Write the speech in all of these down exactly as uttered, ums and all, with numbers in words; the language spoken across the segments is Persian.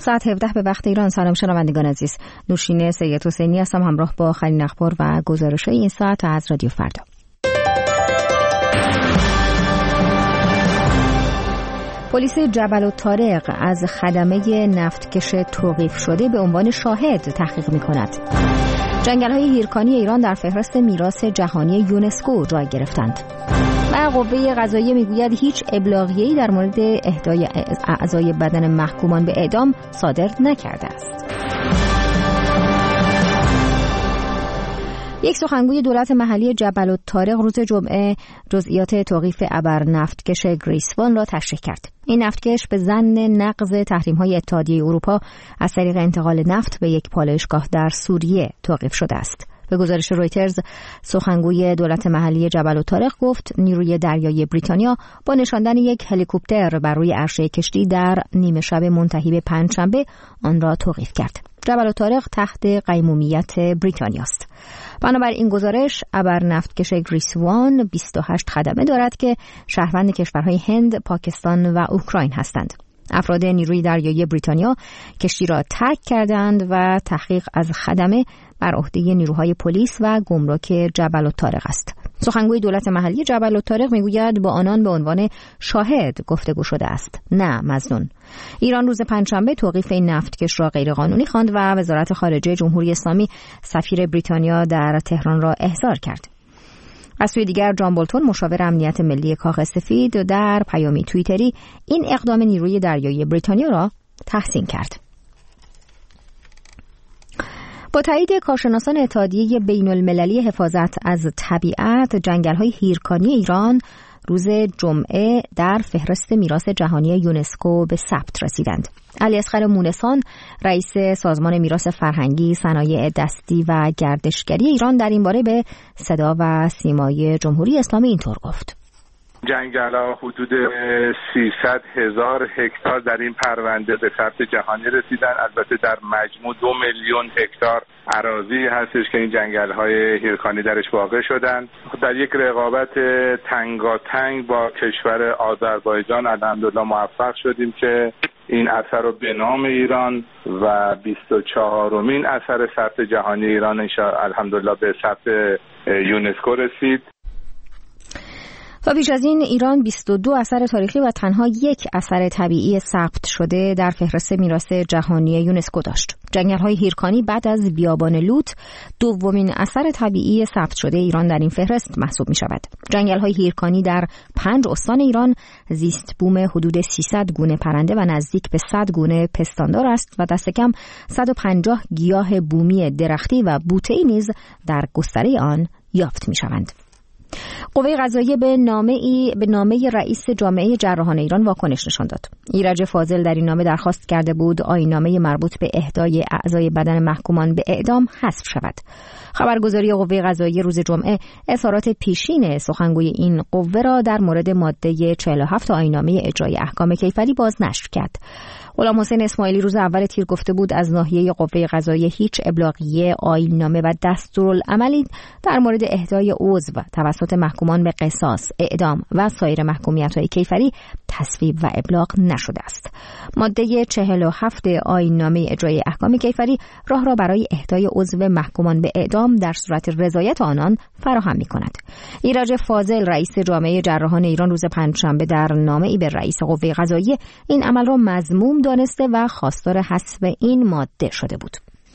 ساعت هفده به وقت ایران. سلام شنوندگان عزیز، نوشین سید حسینی هستم همراه با آخرین اخبار و گزارش‌های این ساعت از رادیو فردا. پلیس جبل الطارق از خدمه نفتکش توقیف شده به عنوان شاهد تحقیق می‌کند. جنگل‌های هیرکانی ایران در فهرست میراث جهانی یونسکو جای گرفتند. و قوه قضاییه میگوید هیچ ابلاغیه‌ای در مورد اهدای اعضای بدن محکومان به اعدام صادر نکرده است. یک سخنگوی دولت محلی جبل الطارق روز جمعه جزئیات توقیف ابر نفتکش گریسوان را تشریح کرد. این نفتکش به ظن نقض تحریم‌های اتحادیه اروپا از طریق انتقال نفت به یک پالایشگاه در سوریه توقیف شده است. به گزارش رویترز، سخنگوی دولت محلی جبل الطارق گفت نیروی دریایی بریتانیا با نشاندن یک هلیکوپتر بر روی عرشه کشتی در نیمه شب منتهی به پنجشنبه آن را توقیف کرد. جبل الطارق تحت قیمومیت بریتانیا است. بنابر این گزارش ابر نفتکش گریسوان بیست و هشت خدمه دارد که شهروند کشورهای هند، پاکستان و اوکراین هستند. افراد نیروی دریایی بریتانیا کشتی را ترک کردند و تحقیق از خدمه بر عهده نیروهای پلیس و گمرک جبل الطارق است. سخنگوی دولت محلی جبل الطارق میگوید با آنان به عنوان شاهد گفتگو شده است، نه مظنون. ایران روز پنجشنبه توقیف این نفتکش را غیرقانونی خواند و وزارت خارجه جمهوری اسلامی سفیر بریتانیا در تهران را احضار کرد. از سوی دیگر جان بولتون مشاور امنیت ملی کاخ سفید در پیامی توییتری این اقدام نیروی دریایی بریتانیا را تحسین کرد. با تایید کارشناسان اتحادیه بین المللی حفاظت از طبیعت، جنگل‌های هیرکانی ایران روز جمعه در فهرست میراث جهانی یونسکو به ثبت رسیدند. علی اصغر مونسان، رئیس سازمان میراث فرهنگی، صنایع دستی و گردشگری ایران در این باره به صدا و سیمای جمهوری اسلامی اینطور گفت: جنگل‌ها حدود سیصد هزار هکتار در این پرونده به ثبت جهانی رسیدن. البته در مجموع دو میلیون هکتار اراضی هستش که این جنگل‌های هیرکانی درش واقع شدن. در یک رقابت تنگاتنگ با کشور آذربایجان الحمدلله موفق شدیم که این اثر رو به نام ایران و بیست و چهارمین اثر ثبت جهانی ایران انشاءالله الحمدلله به ثبت یونسکو رسید. و پیش از این ایران بیست و دو اثر تاریخی و تنها یک اثر طبیعی ثبت شده در فهرست میراث جهانی یونسکو داشت. جنگل‌های هیرکانی بعد از بیابان لوط دومین اثر طبیعی ثبت شده ایران در این فهرست محسوب می‌شود. جنگل‌های هیرکانی در پنج استان ایران زیست بوم حدود سیصد گونه پرنده و نزدیک به صد گونه پستاندار است و دست کم صد و پنجاه گیاه بومی درختی و بوته‌ای نیز در گستره آن یافت می‌شوند. قوه قضاییه به نامه ای به نامه رئیس جامعه جراحان ایران واکنش نشان داد. ایرج فاضل در این نامه درخواست کرده بود آیین‌نامه مربوط به اهدای اعضای بدن محکومان به اعدام حذف شود. خبرگزاری قوه قضاییه روز جمعه اظهارات پیشین سخنگوی این قوه را در مورد ماده چهل و هفت آیین‌نامه اجرای احکام کیفری بازنشر کرد. غلام حسین اسماعیلی روز اول تیر گفته بود از ناحیه قوه قضاییه هیچ ابلاغیه، آیین‌نامه و دستورالعملی در مورد اهدای عضو توسط محکومان به قصاص، اعدام و سایر محکومیت‌های کیفری تصویب و ابلاغ نشده است. ماده چهل و هفت آیین‌نامه اجرای احکام کیفری راه را برای اهدای عضو محکومان به اعدام در صورت رضایت آنان فراهم می‌کند. ایرج فاضل رئیس جامعه جراحان ایران روز پنجشنبه در نامه‌ای به رئیس قوه قضاییه این عمل را مذموم دانسته و خواستار حذف این ماده شده بود.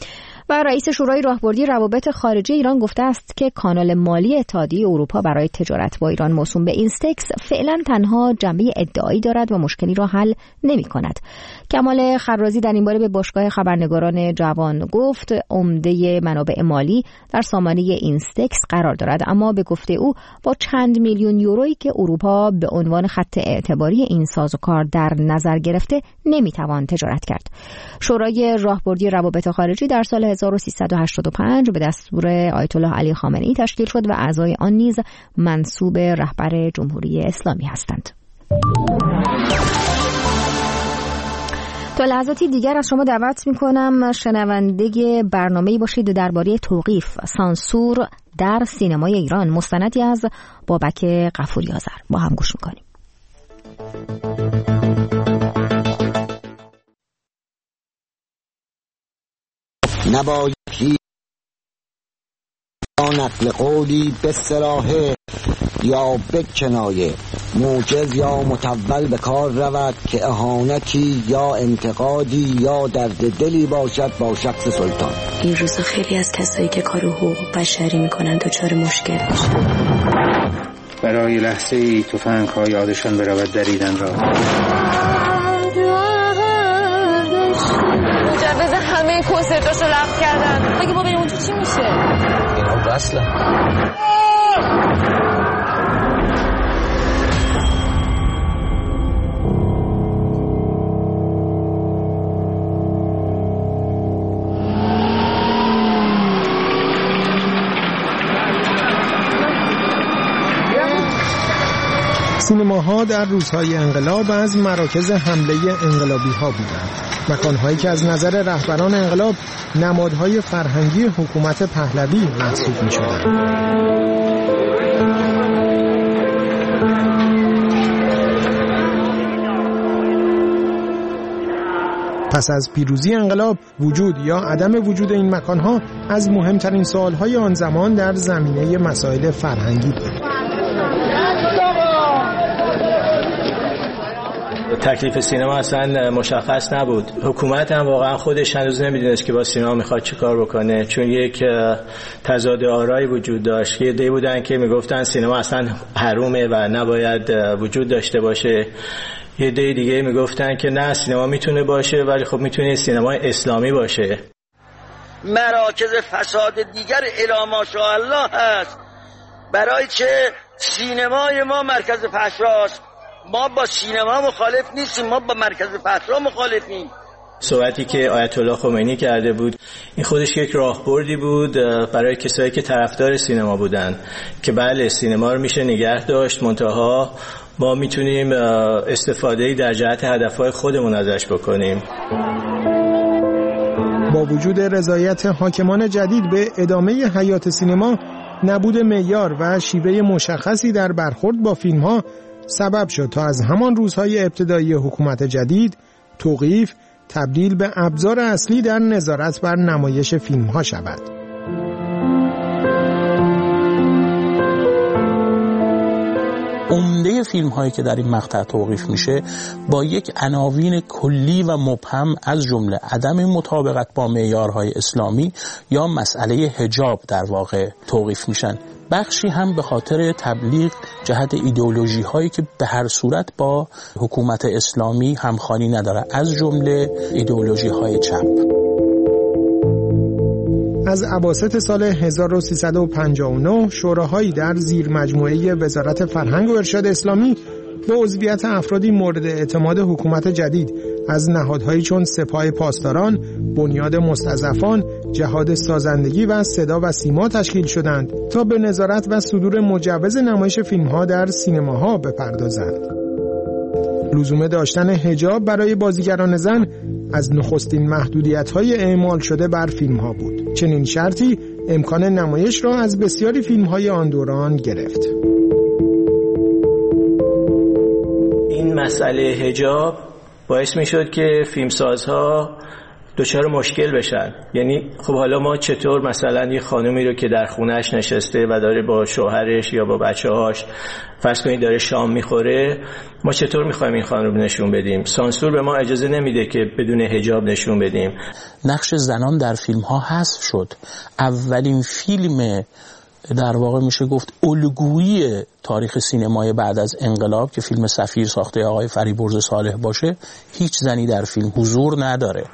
و رئیس شورای راهبردی روابط خارجه ایران گفته است که کانال مالی اتحادیه اروپا برای تجارت با ایران موسوم به اینستکس فعلا تنها جنبه ادعایی دارد و مشکلی را حل نمی کند. کمال خرازی در این باره به باشگاه خبرنگاران جوان گفت عمده منابع مالی در سامانه اینستکس قرار دارد، اما به گفته او با چند میلیون یورویی که اروپا به عنوان خط اعتباری این سازوکار در نظر گرفته نمیتوان تجارت کرد. شورای راهبردی روابط خارجی در سال هزار و سیصد و هشتاد و پنج به دستور آیت الله علی خامنه‌ای تشکیل شد و اعضای آن نیز منسوب رهبر جمهوری اسلامی هستند. تا لحظاتی دیگر از شما دعوت می‌کنم شنونده برنامه‌ای باشید درباره توقیف سانسور در سینمای ایران، مستندی از بابک غفوری آذر. با هم گوش می‌کنیم. نباید یا نقل قولی به صراحه یا به کنایه موجز یا متول به کار رود که اهانتی یا انتقادی یا درد دلی باشد با شخص سلطان. این روزا خیلی از کسایی که کار حقوق بشری میکنن دچار مشکل میشن. برای لحظه ای تفنگ ها یادشان برود دریدن را. مجوز همه کنسرتاشو لغو کردن. اگه ما بریم اونجا چی میشه؟ اینا وصله. سینماها در روزهای انقلاب از مراکز حمله انقلابی ها بودند. مکانهایی که از نظر رهبران انقلاب نمادهای فرهنگی حکومت پهلوی محسوب می شدند. پس از پیروزی انقلاب وجود یا عدم وجود این مکانها از مهمترین سوالهای آن زمان در زمینه مسائل فرهنگی بود. تکلیف سینما اصلا مشخص نبود. حکومت هم واقعا خودش هنوز نمیدونست که با سینما میخواد چی کار بکنه، چون یک تضاد آرایی وجود داشت. یه عده‌ای بودن که میگفتن سینما اصلا حرومه و نباید وجود داشته باشه، یه عده دیگه میگفتن که نه سینما میتونه باشه ولی خب میتونه سینما اسلامی باشه. مراکز فساد دیگر الی ماشاءالله هست، برای چه سینمای ما مرکز فحشاست. ما با سینما مخالف نیستیم، ما با مرکز فحشا مخالفیم. صحبتی که آیت الله خمینی کرده بود این خودش یک راهبردی بود برای کسایی که طرفدار سینما بودن که بله سینما رو میشه نگه داشت، منتها ما میتونیم استفاده‌ای در جهت هدفهای خودمون ازش بکنیم. با وجود رضایت حاکمان جدید به ادامه حیات سینما، نبود معیار و شیوه مشخصی در برخورد با فیلم‌ها سبب شد تا از همان روزهای ابتدایی حکومت جدید توقیف تبدیل به ابزار اصلی در نظارت بر نمایش فیلم‌ها شود. عمده فیلم هایی که در این مقطع توقیف میشه با یک عناوین کلی و مبهم از جمله عدم مطابقت با معیارهای اسلامی یا مسئله حجاب در واقع توقیف میشن. بخشی هم به خاطر تبلیغ جهت ایدئولوژی هایی که به هر صورت با حکومت اسلامی همخوانی نداره، از جمله ایدئولوژی های چپ. از اواسط سال هزار و سیصد و پنجاه و نه شوراهایی در زیر مجموعه وزارت فرهنگ و ارشاد اسلامی به عضویت افرادی مورد اعتماد حکومت جدید از نهادهایی چون سپاه پاسداران، بنیاد مستضعفان، جهاد سازندگی و صدا و سیما تشکیل شدند تا به نظارت و صدور مجوز نمایش فیلم‌ها در سینماها بپردازند. لزوم داشتن حجاب برای بازیگران زن از نخستین محدودیت‌های اعمال شده بر فیلم‌ها بود. چنین شرطی امکان نمایش را از بسیاری فیلم‌های آن دوران گرفت. این مسئله حجاب باعث می‌شد که فیلمسازها دچار مشکل بشن. یعنی خب حالا ما چطور مثلا یه خانومی رو که در خونهش نشسته و داره با شوهرش یا با بچه‌هاش فرض کنید داره شام میخوره، ما چطور میخوایم این خانم رو نشون بدیم؟ سانسور به ما اجازه نمیده که بدون حجاب نشون بدیم. نقش زنان در فیلم ها حذف شد. اولین فیلم در واقع میشه گفت الگویی تاریخ سینمای بعد از انقلاب که فیلم سفیر ساخته آقای فریبرز صالح باشه، هیچ زنی در فیلم حضور نداره.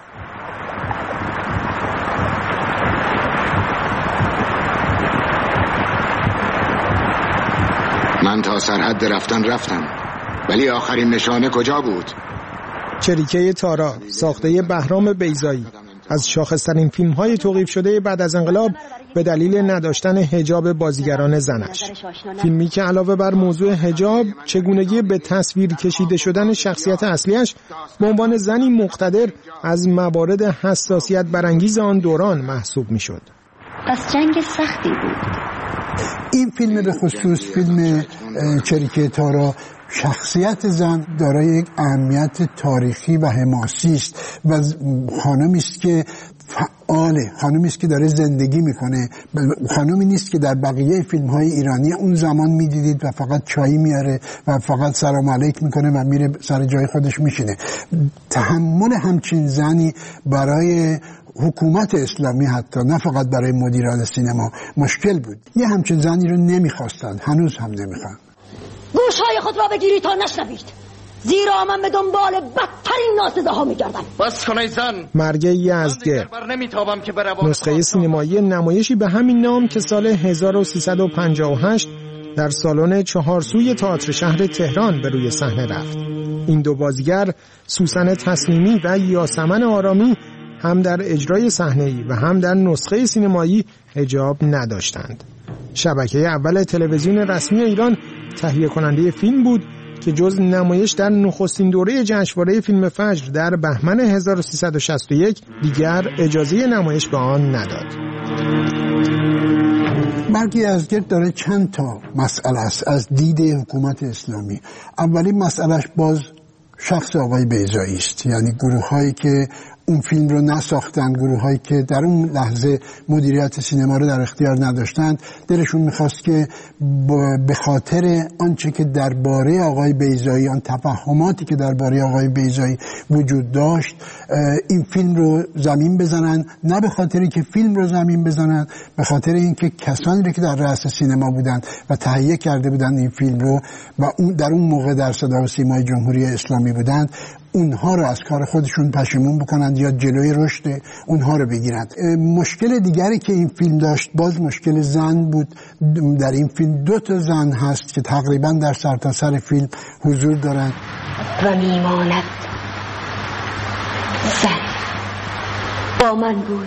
من تا سرحد رفتن رفتم، ولی آخرین نشانه کجا بود؟ چریکه تارا ساخته بهرام بیضایی از شاخص‌ترین فیلم‌های توقیف شده بعد از انقلاب به دلیل نداشتن حجاب بازیگران زنش. فیلمی که علاوه بر موضوع حجاب، چگونگی به تصویر کشیده شدن شخصیت اصلیش به عنوان زنی مقتدر از موارد حساسیت برانگیز آن دوران محسوب می‌شد. پس جنگ سختی بود. این فیلم به خصوص فیلم چریکه تارا، شخصیت زن دارای یک اهمیت تاریخی و حماسی است و خانمی است که فعاله، خانومی است که داره زندگی میکنه، خانومی نیست که در بقیه فیلم های ایرانی اون زمان میدیدید و فقط چای میاره و فقط سلام علیک میکنه و میره سر جای خودش میشینه. تحمل همچین زنی برای حکومت اسلامی، حتی نه فقط برای مدیران سینما، مشکل بود. یه همچین زنی رو نمیخواستند، هنوز هم نمیخوان. گوشهای خود را بگیرید تا نشنوید، زیرا من به دنبال بدترین ناسزاها میگردم. بس کنای زن. مرگ یزدگر، نسخه سینمایی نمایشی به همین نام که سال هزار و سیصد و پنجاه و هشت در سالن چهارسوی تئاتر شهر تهران به روی صحنه رفت. این دو بازیگر، سوسن تسلیمی و یاسمن آرامی، هم در اجرای صحنه‌ای و هم در نسخه سینمایی حجاب نداشتند. شبکه اول تلویزیون رسمی ایران تهیه کننده فیلم بود که جز نمایش در نخستین دوره جشنواره فیلم فجر در بهمن هزار و سیصد و شصت و یک دیگر اجازه نمایش به آن نداد. مرگ یزدگر داره چند تا مسئله است از دید حکومت اسلامی. اولین مسئلهش باز شخص آقای بیضایی است، یعنی گروه هایی که اون فیلم رو نساختن، گروه هایی که در اون لحظه مدیریت سینما رو در اختیار نداشتند، دلشون میخواست که به خاطر آنچه که درباره آقای بیضایی، آن تفاهماتی که درباره آقای بیضایی وجود داشت، این فیلم رو زمین بزنن. نه به خاطری که فیلم رو زمین بزنن، به خاطر اینکه کسانی رو که در رأس سینما بودند و تهیه کرده بودند این فیلم رو و اون در اون موقع در صدا و سیمای جمهوری اسلامی بودند، اونها رو از کار خودشون پشیمون بکنند یا جلوی رشد اونها رو بگیرند. مشکل دیگری که این فیلم داشت باز مشکل زن بود. در این فیلم دو تا زن هست که تقریبا در سرتاسر فیلم حضور دارند و میماند زن با من بود،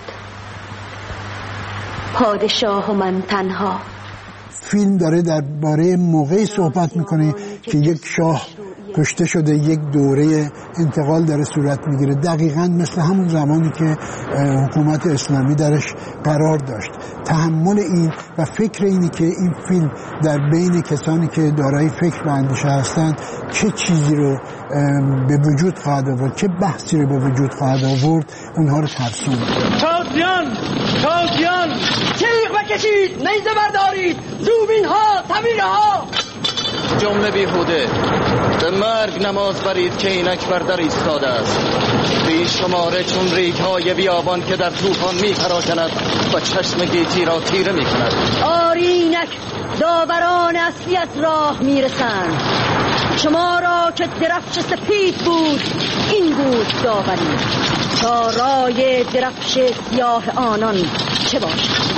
پادشاه و من تنها. فیلم داره درباره موقعی صحبت میکنه که یک شاه کشته شده، یک دوره انتقال داره صورت میگیره، دقیقاً مثل همون زمانی که حکومت اسلامی درش قرار داشت. تحمل این و فکر اینی که این فیلم در بین کسانی که دارای فکر و اندیشه هستند چه چیزی رو به وجود خواهد آورد، چه بحثی رو به وجود خواهد آورد، اونها رو ترسوند. تازیان تازیان تیغ بکشید، نیزه بردارید، زوبین ها، تبیره ها. جمله بیهوده، به مرگ نماز برید که اینک بر در ایستاده است. بی شماره چون ریگ های بیابان که در طوفان می پراکند و چشم گیتی را تیره می کند. آری اینک داوران اصلی از راه می رسند. شما را که درفش سپید بود این بود داوری، تا رای درفش سیاه آنان چه باشد.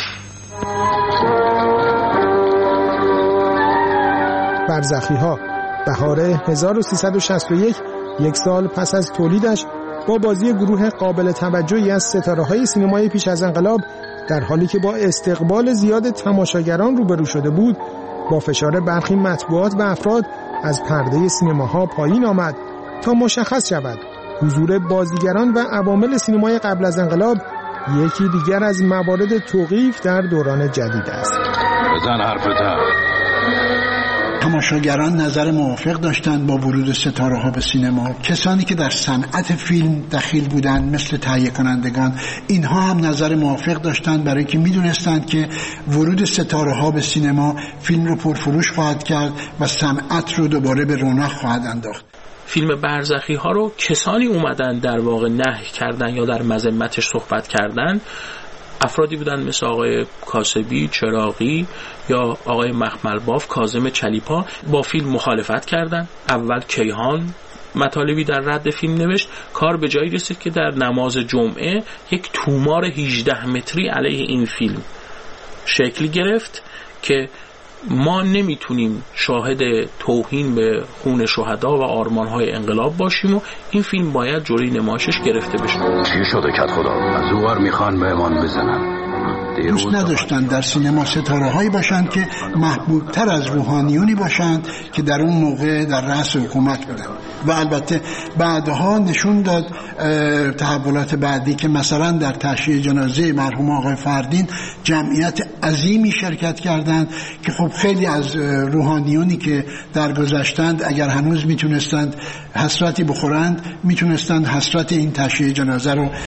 برزخی ها، بهار هزار و سیصد و شصت و یک، یک سال پس از تولیدش، با بازی گروه قابل توجهی از ستاره‌های سینمای پیش از انقلاب، در حالی که با استقبال زیاد تماشاگران روبرو شده بود، با فشار برخی مطبوعات و افراد از پرده سینماها پایین آمد تا مشخص شود حضور بازیگران و عوامل سینمای قبل از انقلاب یکی دیگر از موارد توقیف در دوران جدید است. بزن حرفتر. تماشاگران نظر موافق داشتند با ورود ستاره ها به سینما. کسانی که در صنعت فیلم دخیل بودند مثل تهیه کنندگان، اینها هم نظر موافق داشتند، برای که میدونستند که ورود ستاره ها به سینما فیلم رو پرفروش خواهد کرد و صنعت رو دوباره به رونق خواهد انداخت. فیلم برزخی ها رو کسانی اومدن در واقع نهی کردن یا در مذمتش صحبت کردن، افرادی بودن مثل آقای کاسبی، چراغی یا آقای مخملباف، کاظم چلیپا. با فیلم مخالفت کردن. اول کیهان مطالبی در رد فیلم نوشت. کار به جایی رسید که در نماز جمعه یک تومار هجده متری علیه این فیلم شکل گرفت که ما نمیتونیم شاهد توهین به خون شهدا و آرمانهای انقلاب باشیم و این فیلم باید جلوی نمایشش گرفته بشه. چی شده کت خدا؟ از اوور میخوان بهمان بزنن. دوست نداشتن در سینما ستاره هایی باشند که محبوب تر از روحانیونی باشند که در اون موقع در رأس حکومت بودن. و البته بعدها نشون داد تحولات بعدی که مثلا در تشییع جنازه مرحوم آقای فردین جمعیت عظیمی شرکت کردند که خب خیلی از روحانیونی که درگذشتند اگر هنوز میتونستند حسرتی بخورند، میتونستند حسرت این تشییع جنازه رو